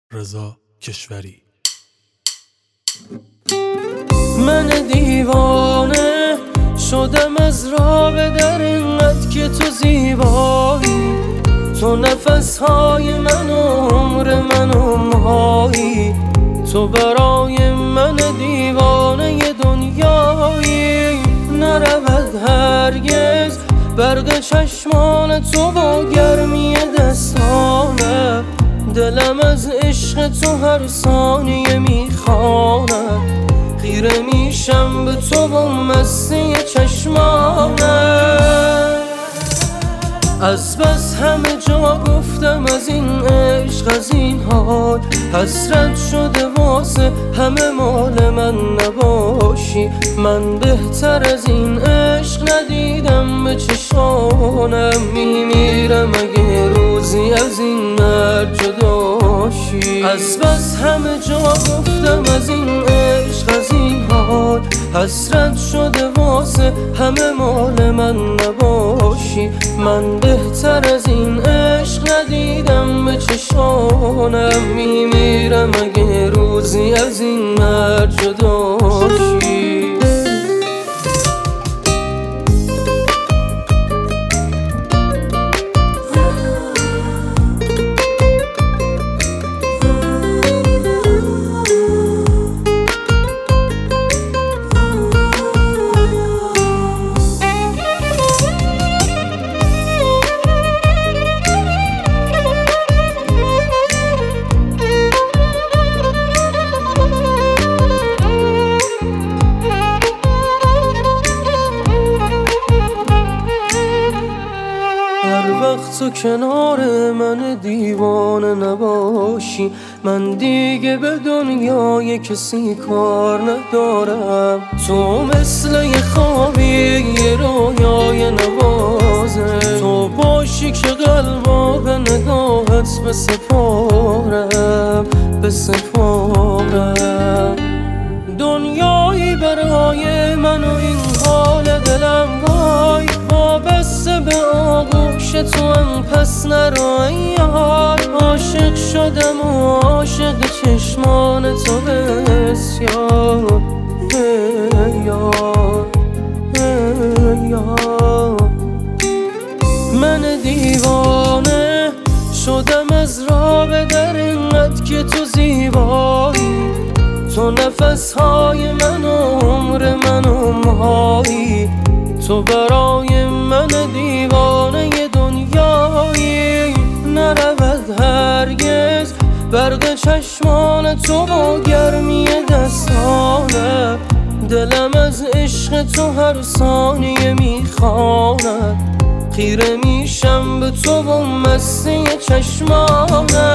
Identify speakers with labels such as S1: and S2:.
S1: رضا کشوری.
S2: من دیوانه شدم از راه در اینقدر که تو زیبایی، تو نفسهای من و عمر من و مایی، تو برای من دیوانه دنیایی. نرود هرگز برق چشمان تو با گرمی دستانه، دلم از عشق تو هر ثانیه میخواند، خیره میشم به تو با مستی چشمانه. از بس همه جا گفتم از این عشق، از این حال حسرت شده واسه همه مال من نباشی. من بهتر از این عشق ندیدم به چشمانم، میمیرم اگه روزی از این مرد جداشی. از بس همه جا گفتم از این عشق، از این حال حسرت شده واسه همه مال من نباشی. من بهتر از این عشق ندیدم به چشمانم، میمیرم اگه روزی از این مرد جداشی. وقت تو کنار من دیوانه نباشی، من دیگه به دنیای کسی کار ندارم. تو مثل یه خوابی یه رویای نوازه، تو باشی که قلبا به نگاهت بسپارم بسپارم. دنیایی برای من و این حال دلم وای، وابسته به آغوش تو هم پس نرو یار. عاشق شدم و عاشق چشمان تو بسیار یار. من دیوانه شدم از راه در اینقدر که تو زیبایی، تو نفسهای من و عمر من و مایی، تو برای من دیوانه دنیایی. نرود هرگز برق چشمان تو با گرمی دستانه، دلم از عشق تو هر ثانیه میخواند، خیره میشم به تو با مستی چشمانه.